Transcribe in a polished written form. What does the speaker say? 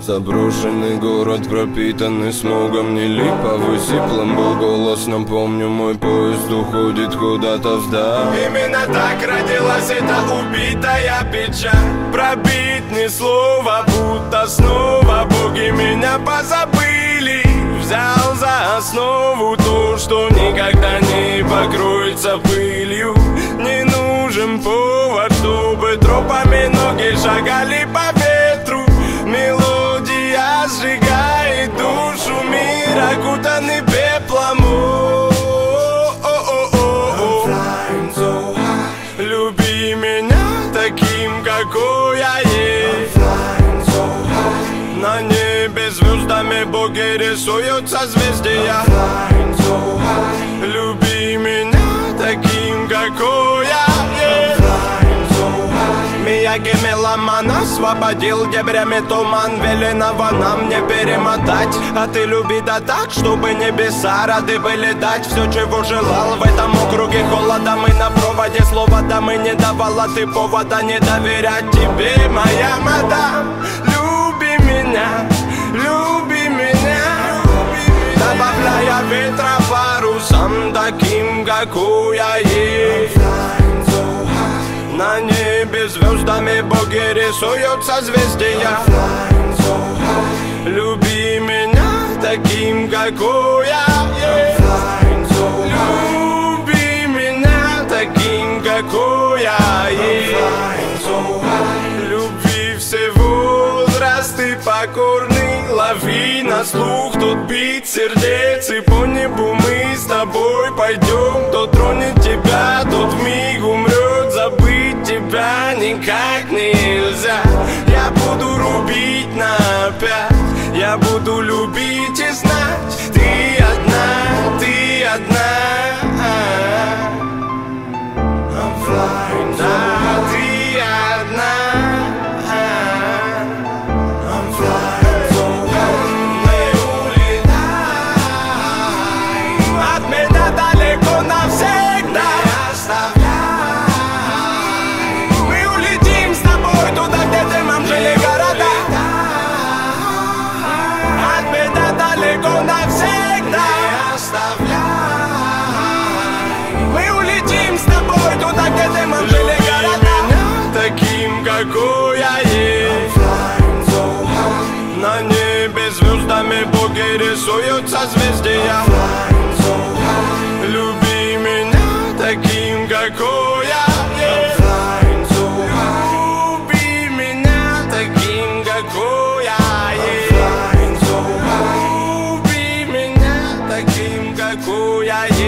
Заброшенный город, пропитанный смогом, не липовый, сиплым был голос. Напомню, мой поезд уходит куда-то вдаль. Именно так родилась эта убитая печаль. Пробить ни слова, будто снова боги меня позабыли. Взял за основу то, что никогда не покроется пылью. Не нужен повод, чтобы тропами ноги шагали по ветру. Мелодия сжигает душу, мир окутанный пеплом. Люби меня таким, какой я есть. На небе звездами боги рисуют созвездия. Люби меня таким, какой я есть. Мияги меломан освободил дебрями туман. Веленого нам не перемотать. А ты люби да так, чтобы небеса рады были дать все, чего желал. В этом округе холода мы на проводе. Слова да мы не давала, ты повода не доверять тебе, моя мадам. Люби меня, добавляя ветра парусам, таким, какой я есть. На небе звездами боги рисуют созвездия. Люби меня таким, какой я есть. Люби меня таким, какой я есть. Любви все возрасты покорны. Лови на слух тот бит сердец, и по небу мы с тобой пойдем. Кто тронет тебя, тот вмиг умрет. Забыть тебя никак нельзя. Я буду рубить на 5. Я буду любить и знать. Ты одна, ты одна. I'm flying, да, ты одна. I'm flying so high. Мы улетаем от меня далеко навсегда. Не оставляй. Мы улетим с тобой туда, где дымом жили города. От меня далеко навсегда. Не оставляй. Мы улетим с тобой туда, где дымом жили города. Таким, какой я есть. На небе звездами боги рисуют созвездия. Люби меня таким, какой я есть. Люби меня таким, какой я есть. Люби меня таким, какой я есть.